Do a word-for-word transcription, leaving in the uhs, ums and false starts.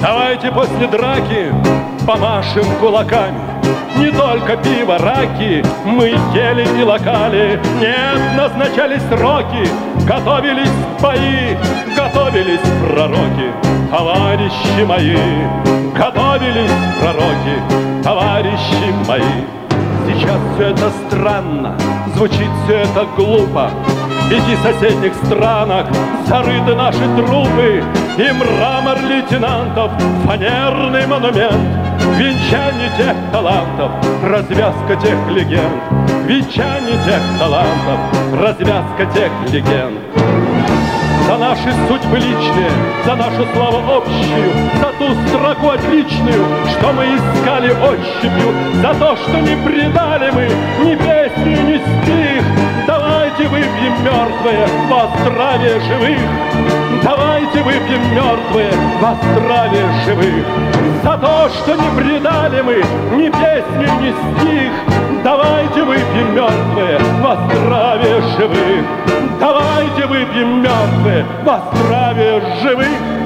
Давайте после драки помашем кулаками. Не только пиво, раки мы ели и локали. Нет, назначались сроки, готовились бои, готовились пророки, товарищи мои. Готовились пророки, товарищи мои. Сейчас все это странно, звучит все это глупо. Ведь и в соседних странах зарыты наши трупы, и мрамор лейтенантов, фанерный монумент, венчание тех талантов, развязка тех легенд, венчание тех талантов, развязка тех легенд. За наши судьбы личные, за нашу славу общую, за ту строку отличную, что мы искали ощупью, за то, что не предали мы ни песню, ни стих. Давайте выпьем мертвые во здравие живых. Давайте выпьем мертвые во здравие живых. За то, что не предали мы ни песню, ни стих. Давайте выпьем мертвые во здравие живых. Давайте выпьем мертвые во здравие живых.